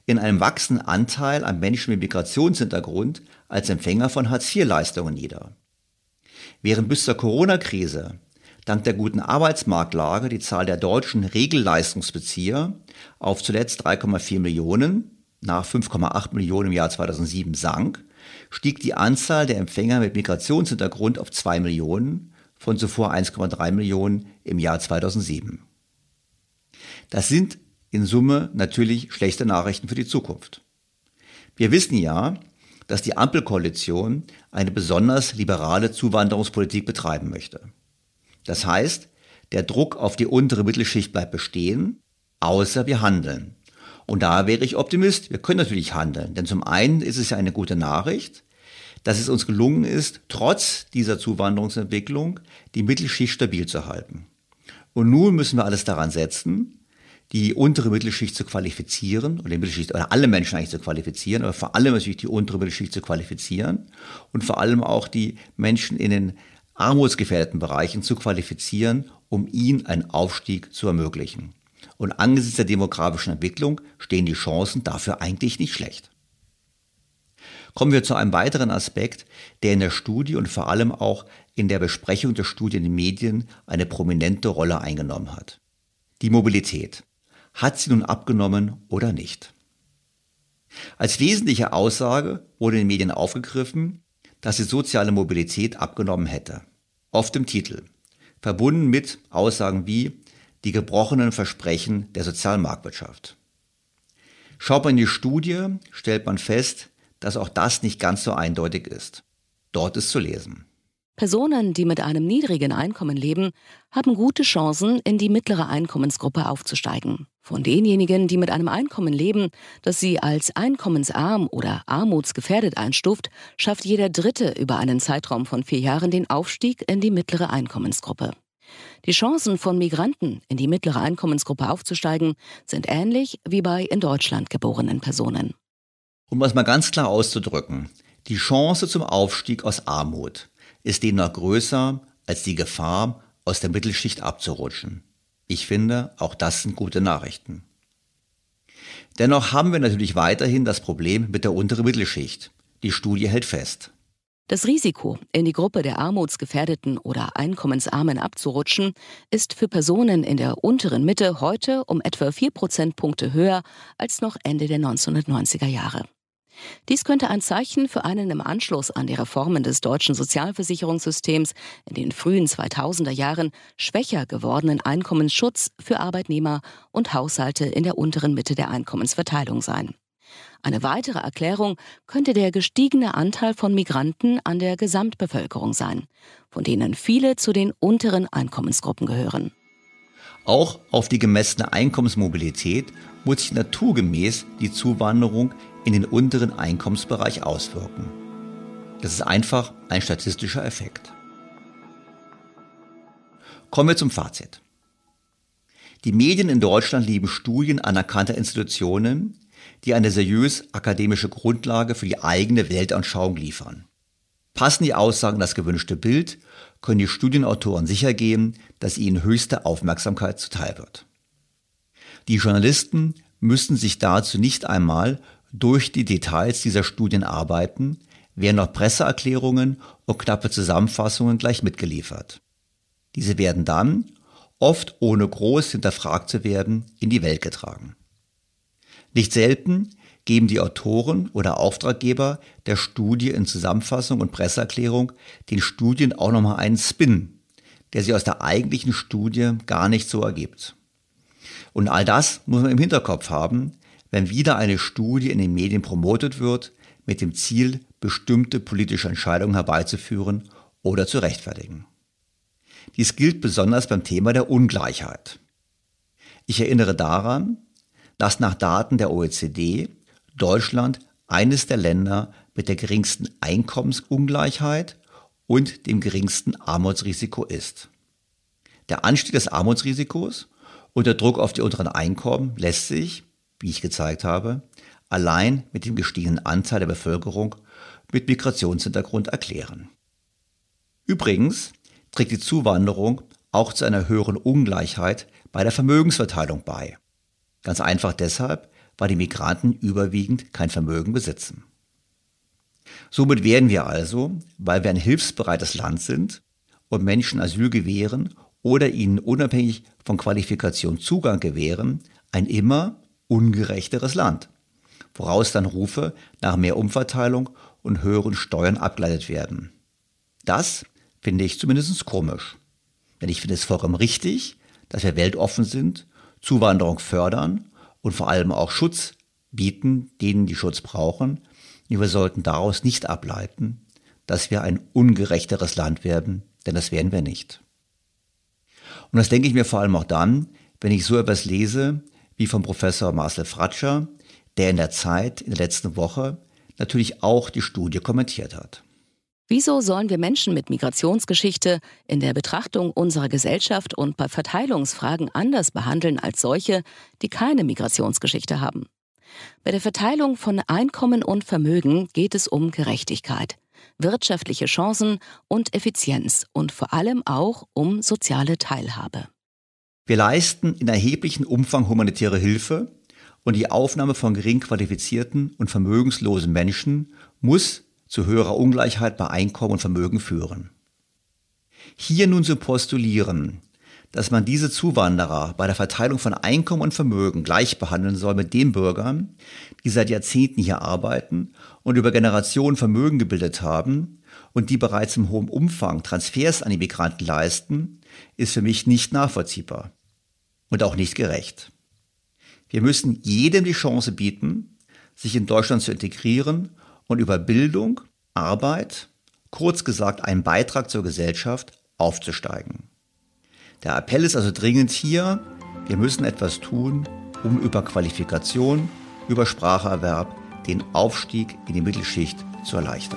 in einem wachsenden Anteil an Menschen mit Migrationshintergrund als Empfänger von Hartz-IV-Leistungen nieder. Während bis zur Corona-Krise dank der guten Arbeitsmarktlage die Zahl der deutschen Regelleistungsbezieher auf zuletzt 3,4 Millionen nach 5,8 Millionen im Jahr 2007 sank, stieg die Anzahl der Empfänger mit Migrationshintergrund auf 2 Millionen von zuvor 1,3 Millionen im Jahr 2007. Das sind in Summe natürlich schlechte Nachrichten für die Zukunft. Wir wissen ja, dass die Ampelkoalition eine besonders liberale Zuwanderungspolitik betreiben möchte. Das heißt, der Druck auf die untere Mittelschicht bleibt bestehen, außer wir handeln. Und da wäre ich Optimist. Wir können natürlich handeln, denn zum einen ist es ja eine gute Nachricht, dass es uns gelungen ist, trotz dieser Zuwanderungsentwicklung die Mittelschicht stabil zu halten. Und nun müssen wir alles daran setzen, die untere Mittelschicht zu qualifizieren oder alle Menschen eigentlich zu qualifizieren, aber vor allem natürlich die untere Mittelschicht zu qualifizieren und vor allem auch die Menschen in den armutsgefährdeten Bereichen zu qualifizieren, um ihnen einen Aufstieg zu ermöglichen. Und angesichts der demografischen Entwicklung stehen die Chancen dafür eigentlich nicht schlecht. Kommen wir zu einem weiteren Aspekt, der in der Studie und vor allem auch in der Besprechung der Studie in den Medien eine prominente Rolle eingenommen hat. Die Mobilität. Hat sie nun abgenommen oder nicht? Als wesentliche Aussage wurde in den Medien aufgegriffen, dass die soziale Mobilität abgenommen hätte. Oft im Titel. Verbunden mit Aussagen wie die gebrochenen Versprechen der sozialen Marktwirtschaft. Schaut man in die Studie, stellt man fest, dass auch das nicht ganz so eindeutig ist. Dort ist zu lesen: Personen, die mit einem niedrigen Einkommen leben, haben gute Chancen, in die mittlere Einkommensgruppe aufzusteigen. Von denjenigen, die mit einem Einkommen leben, das sie als einkommensarm oder armutsgefährdet einstuft, schafft jeder Dritte über einen Zeitraum von 4 Jahren den Aufstieg in die mittlere Einkommensgruppe. Die Chancen von Migranten, in die mittlere Einkommensgruppe aufzusteigen, sind ähnlich wie bei in Deutschland geborenen Personen. Um es mal ganz klar auszudrücken, die Chance zum Aufstieg aus Armut ist demnach größer als die Gefahr, aus der Mittelschicht abzurutschen. Ich finde, auch das sind gute Nachrichten. Dennoch haben wir natürlich weiterhin das Problem mit der unteren Mittelschicht. Die Studie hält fest: Das Risiko, in die Gruppe der Armutsgefährdeten oder Einkommensarmen abzurutschen, ist für Personen in der unteren Mitte heute um etwa 4 Prozentpunkte höher als noch Ende der 1990er Jahre. Dies könnte ein Zeichen für einen im Anschluss an die Reformen des deutschen Sozialversicherungssystems in den frühen 2000er Jahren schwächer gewordenen Einkommensschutz für Arbeitnehmer und Haushalte in der unteren Mitte der Einkommensverteilung sein. Eine weitere Erklärung könnte der gestiegene Anteil von Migranten an der Gesamtbevölkerung sein, von denen viele zu den unteren Einkommensgruppen gehören. Auch auf die gemessene Einkommensmobilität muss sich naturgemäß die Zuwanderung in den unteren Einkommensbereich auswirken. Das ist einfach ein statistischer Effekt. Kommen wir zum Fazit. Die Medien in Deutschland lieben Studien anerkannter Institutionen, die eine seriös akademische Grundlage für die eigene Weltanschauung liefern. Passen die Aussagen das gewünschte Bild, können die Studienautoren sicher gehen, dass ihnen höchste Aufmerksamkeit zuteil wird. Die Journalisten müssen sich dazu nicht einmal durch die Details dieser Studien arbeiten, werden auch Presseerklärungen und knappe Zusammenfassungen gleich mitgeliefert. Diese werden dann, oft ohne groß hinterfragt zu werden, in die Welt getragen. Nicht selten geben die Autoren oder Auftraggeber der Studie in Zusammenfassung und Presseerklärung den Studien auch nochmal einen Spin, der sich aus der eigentlichen Studie gar nicht so ergibt. Und all das muss man im Hinterkopf haben, wenn wieder eine Studie in den Medien promotet wird, mit dem Ziel, bestimmte politische Entscheidungen herbeizuführen oder zu rechtfertigen. Dies gilt besonders beim Thema der Ungleichheit. Ich erinnere daran, dass nach Daten der OECD Deutschland eines der Länder mit der geringsten Einkommensungleichheit und dem geringsten Armutsrisiko ist. Der Anstieg des Armutsrisikos und der Druck auf die unteren Einkommen lässt sich, wie ich gezeigt habe, allein mit dem gestiegenen Anteil der Bevölkerung mit Migrationshintergrund erklären. Übrigens trägt die Zuwanderung auch zu einer höheren Ungleichheit bei der Vermögensverteilung bei. Ganz einfach deshalb, weil die Migranten überwiegend kein Vermögen besitzen. Somit werden wir also, weil wir ein hilfsbereites Land sind und Menschen Asyl gewähren oder ihnen unabhängig von Qualifikation Zugang gewähren, ein immer ungerechteres Land, woraus dann Rufe nach mehr Umverteilung und höheren Steuern abgeleitet werden. Das finde ich zumindest komisch, denn ich finde es vollkommen richtig, dass wir weltoffen sind, Zuwanderung fördern und vor allem auch Schutz bieten, denen die Schutz brauchen. Und wir sollten daraus nicht ableiten, dass wir ein ungerechteres Land werden, denn das werden wir nicht. Und das denke ich mir vor allem auch dann, wenn ich so etwas lese wie von Professor Marcel Fratscher, der in der Zeit, in der letzten Woche, natürlich auch die Studie kommentiert hat. Wieso sollen wir Menschen mit Migrationsgeschichte in der Betrachtung unserer Gesellschaft und bei Verteilungsfragen anders behandeln als solche, die keine Migrationsgeschichte haben? Bei der Verteilung von Einkommen und Vermögen geht es um Gerechtigkeit, wirtschaftliche Chancen und Effizienz und vor allem auch um soziale Teilhabe. Wir leisten in erheblichem Umfang humanitäre Hilfe und die Aufnahme von gering qualifizierten und vermögenslosen Menschen muss zu höherer Ungleichheit bei Einkommen und Vermögen führen. Hier nun zu postulieren, dass man diese Zuwanderer bei der Verteilung von Einkommen und Vermögen gleich behandeln soll mit den Bürgern, die seit Jahrzehnten hier arbeiten und über Generationen Vermögen gebildet haben und die bereits im hohen Umfang Transfers an die Migranten leisten, ist für mich nicht nachvollziehbar und auch nicht gerecht. Wir müssen jedem die Chance bieten, sich in Deutschland zu integrieren und über Bildung, Arbeit, kurz gesagt einen Beitrag zur Gesellschaft, aufzusteigen. Der Appell ist also dringend hier, wir müssen etwas tun, um über Qualifikation, über Spracherwerb den Aufstieg in die Mittelschicht zu erleichtern.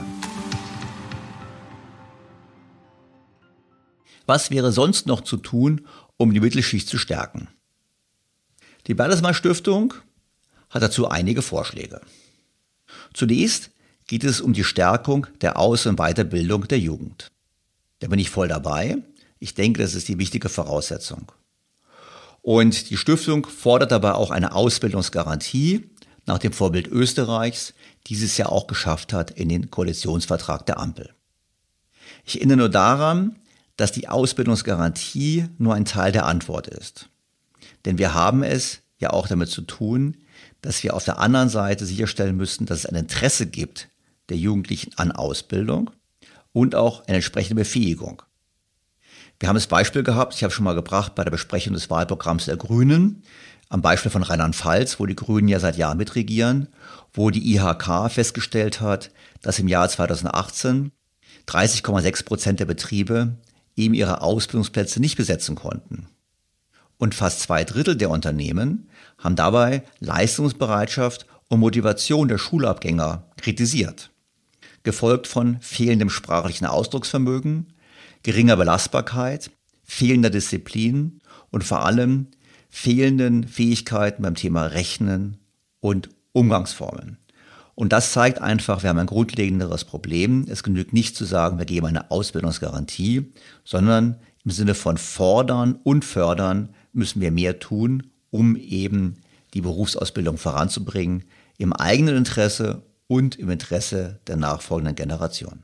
Was wäre sonst noch zu tun, um die Mittelschicht zu stärken? Die Bertelsmann Stiftung hat dazu einige Vorschläge. Zunächst geht es um die Stärkung der Aus- und Weiterbildung der Jugend. Da bin ich voll dabei. Ich denke, das ist die wichtige Voraussetzung. Und die Stiftung fordert dabei auch eine Ausbildungsgarantie nach dem Vorbild Österreichs, dieses ja auch geschafft hat in den Koalitionsvertrag der Ampel. Ich erinnere nur daran, dass die Ausbildungsgarantie nur ein Teil der Antwort ist. Denn wir haben es ja auch damit zu tun, dass wir auf der anderen Seite sicherstellen müssen, dass es ein Interesse gibt der Jugendlichen an Ausbildung und auch eine entsprechende Befähigung. Wir haben das Beispiel gehabt, ich habe es schon mal gebracht bei der Besprechung des Wahlprogramms der Grünen, am Beispiel von Rheinland-Pfalz, wo die Grünen ja seit Jahren mitregieren, wo die IHK festgestellt hat, dass im Jahr 2018 30,6% der Betriebe eben ihre Ausbildungsplätze nicht besetzen konnten. Und fast 2/3 der Unternehmen haben dabei Leistungsbereitschaft und Motivation der Schulabgänger kritisiert. Gefolgt von fehlendem sprachlichen Ausdrucksvermögen, geringer Belastbarkeit, fehlender Disziplin und vor allem fehlenden Fähigkeiten beim Thema Rechnen und Umgangsformen. Und das zeigt einfach, wir haben ein grundlegenderes Problem. Es genügt nicht zu sagen, wir geben eine Ausbildungsgarantie, sondern im Sinne von fordern und fördern müssen wir mehr tun, um eben die Berufsausbildung voranzubringen, im eigenen Interesse und im Interesse der nachfolgenden Generation.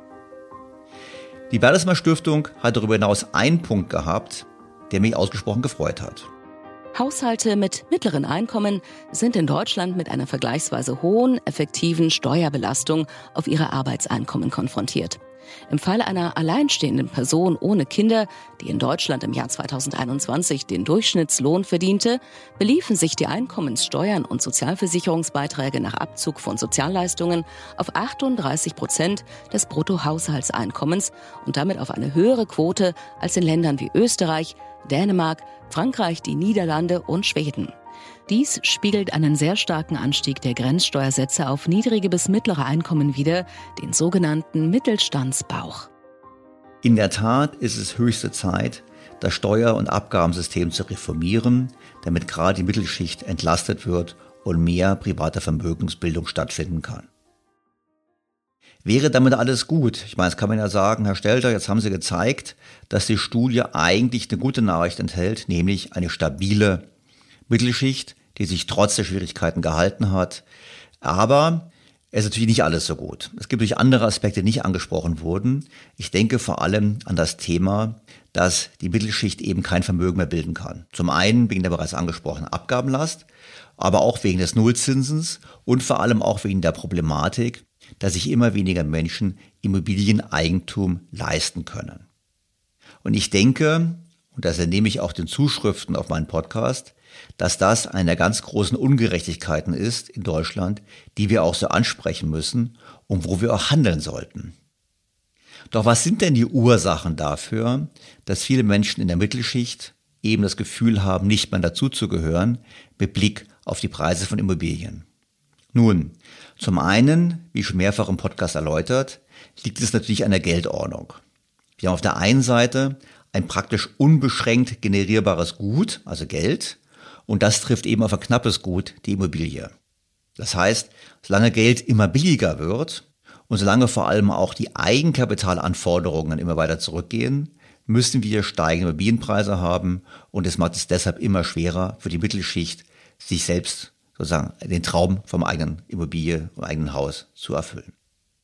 Die Bertelsmann Stiftung hat darüber hinaus einen Punkt gehabt, der mich ausgesprochen gefreut hat. Haushalte mit mittleren Einkommen sind in Deutschland mit einer vergleichsweise hohen, effektiven Steuerbelastung auf ihre Arbeitseinkommen konfrontiert. Im Fall einer alleinstehenden Person ohne Kinder, die in Deutschland im Jahr 2021 den Durchschnittslohn verdiente, beliefen sich die Einkommenssteuern und Sozialversicherungsbeiträge nach Abzug von Sozialleistungen auf 38% des Bruttohaushaltseinkommens und damit auf eine höhere Quote als in Ländern wie Österreich, Dänemark, Frankreich, die Niederlande und Schweden. Dies spiegelt einen sehr starken Anstieg der Grenzsteuersätze auf niedrige bis mittlere Einkommen wider, den sogenannten Mittelstandsbauch. In der Tat ist es höchste Zeit, das Steuer- und Abgabensystem zu reformieren, damit gerade die Mittelschicht entlastet wird und mehr private Vermögensbildung stattfinden kann. Wäre damit alles gut? Ich meine, das kann man ja sagen, Herr Stelter, jetzt haben Sie gezeigt, dass die Studie eigentlich eine gute Nachricht enthält, nämlich eine stabile Mittelschicht, die sich trotz der Schwierigkeiten gehalten hat. Aber es ist natürlich nicht alles so gut. Es gibt natürlich andere Aspekte, die nicht angesprochen wurden. Ich denke vor allem an das Thema, dass die Mittelschicht eben kein Vermögen mehr bilden kann. Zum einen wegen der bereits angesprochenen Abgabenlast, aber auch wegen des Nullzinsens und vor allem auch wegen der Problematik, dass sich immer weniger Menschen Immobilieneigentum leisten können. Und ich denke, und das entnehme ich auch den Zuschriften auf meinen Podcast, dass das eine der ganz großen Ungerechtigkeiten ist in Deutschland, die wir auch so ansprechen müssen und wo wir auch handeln sollten. Doch was sind denn die Ursachen dafür, dass viele Menschen in der Mittelschicht eben das Gefühl haben, nicht mehr dazuzugehören, mit Blick auf die Preise von Immobilien? Nun, zum einen, wie schon mehrfach im Podcast erläutert, liegt es natürlich an der Geldordnung. Wir haben auf der einen Seite ein praktisch unbeschränkt generierbares Gut, also Geld, und das trifft eben auf ein knappes Gut, die Immobilie. Das heißt, solange Geld immer billiger wird und solange vor allem auch die Eigenkapitalanforderungen immer weiter zurückgehen, müssen wir steigende Immobilienpreise haben und es macht es deshalb immer schwerer für die Mittelschicht, sich selbst sozusagen den Traum vom eigenen Immobilie, vom eigenen Haus zu erfüllen.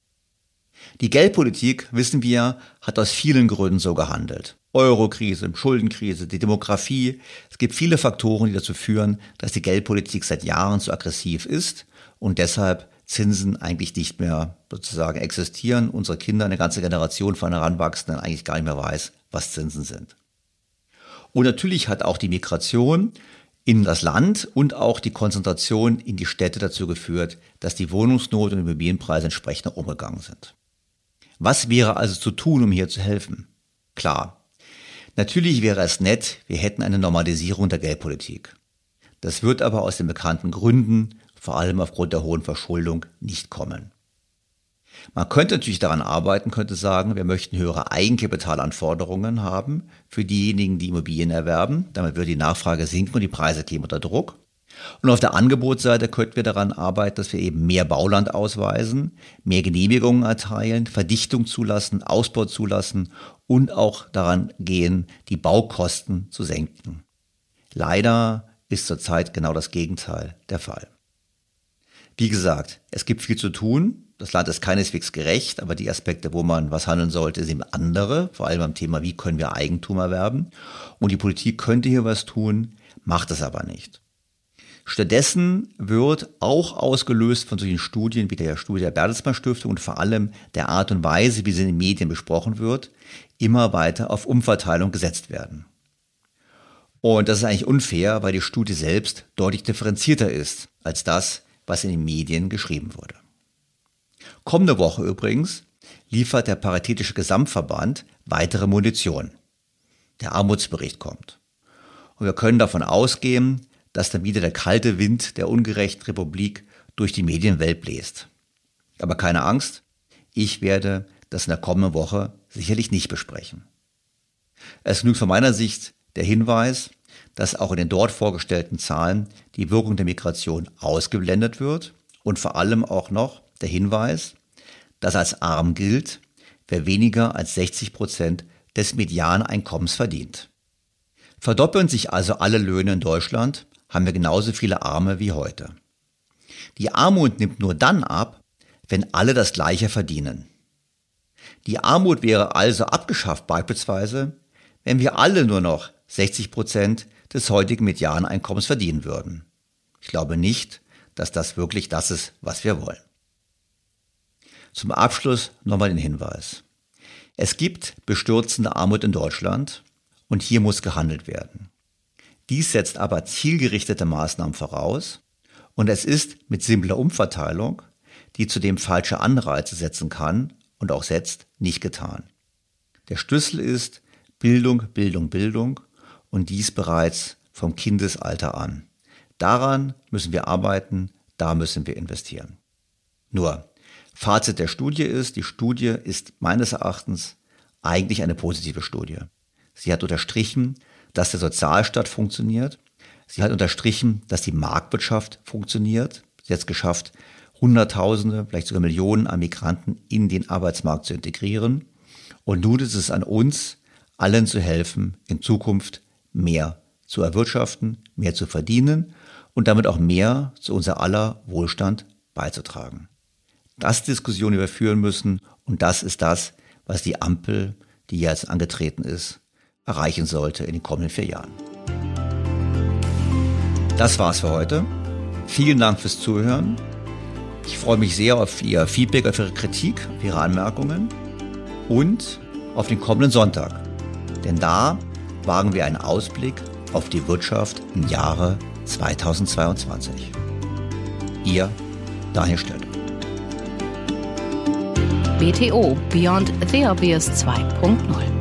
Die Geldpolitik, wissen wir, hat aus vielen Gründen so gehandelt. Eurokrise, Schuldenkrise, die Demografie. Es gibt viele Faktoren, die dazu führen, dass die Geldpolitik seit Jahren so aggressiv ist und deshalb Zinsen eigentlich nicht mehr sozusagen existieren. Unsere Kinder, eine ganze Generation von Heranwachsenden eigentlich gar nicht mehr weiß, was Zinsen sind. Und natürlich hat auch die Migration in das Land und auch die Konzentration in die Städte dazu geführt, dass die Wohnungsnot und Immobilienpreise entsprechend umgegangen sind. Was wäre also zu tun, um hier zu helfen? Klar. Natürlich wäre es nett, wir hätten eine Normalisierung der Geldpolitik. Das wird aber aus den bekannten Gründen, vor allem aufgrund der hohen Verschuldung, nicht kommen. Man könnte natürlich daran arbeiten, könnte sagen, wir möchten höhere Eigenkapitalanforderungen haben für diejenigen, die Immobilien erwerben. Damit würde die Nachfrage sinken und die Preise kämen unter Druck. Und auf der Angebotsseite könnten wir daran arbeiten, dass wir eben mehr Bauland ausweisen, mehr Genehmigungen erteilen, Verdichtung zulassen, Ausbau zulassen und auch daran gehen, die Baukosten zu senken. Leider ist zurzeit genau das Gegenteil der Fall. Wie gesagt, es gibt viel zu tun. Das Land ist keineswegs gerecht, aber die Aspekte, wo man was handeln sollte, sind andere, vor allem beim Thema, wie können wir Eigentum erwerben. Und die Politik könnte hier was tun, macht es aber nicht. Stattdessen wird auch ausgelöst von solchen Studien wie der Studie der Bertelsmann Stiftung und vor allem der Art und Weise, wie sie in den Medien besprochen wird, immer weiter auf Umverteilung gesetzt werden. Und das ist eigentlich unfair, weil die Studie selbst deutlich differenzierter ist als das, was in den Medien geschrieben wurde. Kommende Woche übrigens liefert der Paritätische Gesamtverband weitere Munition. Der Armutsbericht kommt. Und wir können davon ausgehen, dass dann wieder der kalte Wind der ungerechten Republik durch die Medienwelt bläst. Aber keine Angst, ich werde das in der kommenden Woche sicherlich nicht besprechen. Es genügt von meiner Sicht der Hinweis, dass auch in den dort vorgestellten Zahlen die Wirkung der Migration ausgeblendet wird und vor allem auch noch der Hinweis, dass als arm gilt, wer weniger als 60% des Medianeinkommens verdient. Verdoppeln sich also alle Löhne in Deutschland, haben wir genauso viele Arme wie heute. Die Armut nimmt nur dann ab, wenn alle das Gleiche verdienen. Die Armut wäre also abgeschafft beispielsweise, wenn wir alle nur noch 60% des heutigen Medianeinkommens verdienen würden. Ich glaube nicht, dass das wirklich das ist, was wir wollen. Zum Abschluss nochmal den Hinweis. Es gibt bestürzende Armut in Deutschland und hier muss gehandelt werden. Dies setzt aber zielgerichtete Maßnahmen voraus und es ist mit simpler Umverteilung, die zudem falsche Anreize setzen kann und auch setzt, nicht getan. Der Schlüssel ist Bildung, Bildung, Bildung und dies bereits vom Kindesalter an. Daran müssen wir arbeiten, da müssen wir investieren. Nur, Fazit der Studie ist, die Studie ist meines Erachtens eigentlich eine positive Studie. Sie hat unterstrichen, dass der Sozialstaat funktioniert. Sie hat unterstrichen, dass die Marktwirtschaft funktioniert. Sie hat es geschafft, Hunderttausende, vielleicht sogar Millionen an Migranten in den Arbeitsmarkt zu integrieren. Und nun ist es an uns, allen zu helfen, in Zukunft mehr zu erwirtschaften, mehr zu verdienen und damit auch mehr zu unser aller Wohlstand beizutragen. Das ist die Diskussion, die wir führen müssen, und das ist das, was die Ampel, die jetzt angetreten ist, erreichen sollte in den kommenden 4 Jahren. Das war's für heute. Vielen Dank fürs Zuhören. Ich freue mich sehr auf Ihr Feedback, auf Ihre Kritik, auf Ihre Anmerkungen und auf den kommenden Sonntag. Denn da wagen wir einen Ausblick auf die Wirtschaft im Jahre 2022. Ihr Daniel Stöll. BTO Beyond the Obvious 2.0